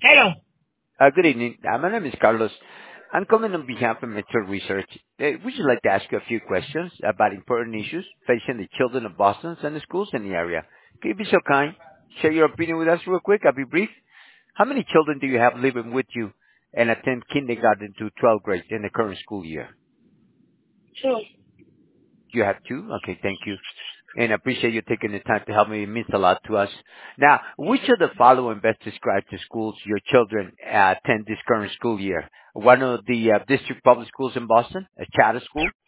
Hello. Good evening. My name is Carlos. I'm coming on behalf of Metro Research. Would you like to ask you a few questions about important issues facing the children of Boston and the schools in the area? Can you be so kind? Share your opinion with us real quick. I'll be brief. How many children do you have living with you and attend kindergarten to 12th grade in the current school year? Two. You have two? Okay, thank you. And I appreciate you taking the time to help me. It means a lot to us. Now, which of the following best describe the schools your children attend this current school year? One of the district public schools in Boston, a charter school,